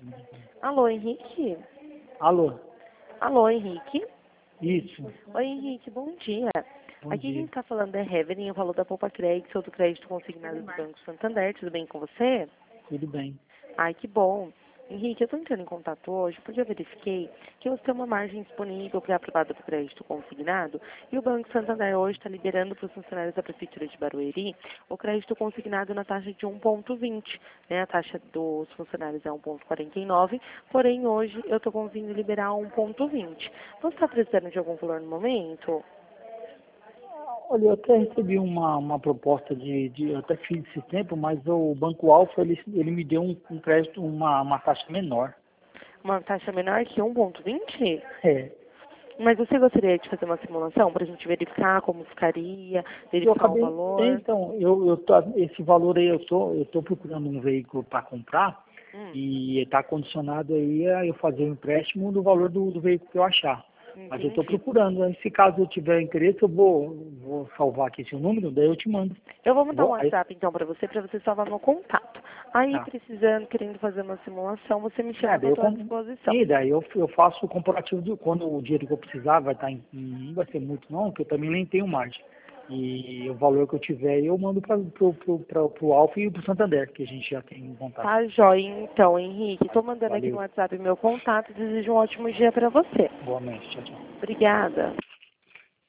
Alô, Henrique? Alô? Alô, Henrique? Isso. Oi, Henrique, bom dia. Bom Aqui dia. quem está falando é Heaven, eu falo da Poupa Crédito, do crédito consignado do Banco Santander. Tudo bem com você? Tudo bem. Ai, que bom. Henrique, eu estou entrando em contato hoje porque eu verifiquei que você tem uma margem disponível pré-aprovada para o crédito consignado e o Banco Santander hoje está liberando para os funcionários da Prefeitura de Barueri o crédito consignado na taxa de 1,20, né? A taxa dos funcionários é 1,49, porém hoje eu estou conseguindo liberar 1,20. Você está precisando de algum valor no momento? Olha, eu até recebi uma proposta eu até fiz esse tempo, mas o Banco Alfa, ele me deu um crédito, uma taxa menor. Uma taxa menor que 1,20? É. Mas você gostaria de fazer uma simulação para a gente verificar como ficaria, Eu verificar o acabei, valor? então, esse valor aí, eu tô procurando um veículo para comprar e está condicionado aí a eu fazer o empréstimo do valor do veículo que eu achar. Mas eu estou Entendi. procurando, né? Se caso eu tiver interesse, eu vou salvar aqui seu número, daí eu te mando. Eu vou mandar um Aí, WhatsApp então para você salvar meu contato. Aí, tá. precisando, querendo fazer uma simulação, você me chama, que Daí eu eu, estou à disposição. e daí eu faço o comparativo de quando o dinheiro que eu precisar vai estar não vai ser muito não, porque eu também nem tenho margem. E o valor que eu tiver eu mando para o Alfa e para o Santander, que a gente já tem em contato. Tá, joia então, Henrique. Estou mandando aqui no Valeu, WhatsApp meu contato. Desejo um ótimo dia para você. igualmente, tchau, tchau. Obrigada.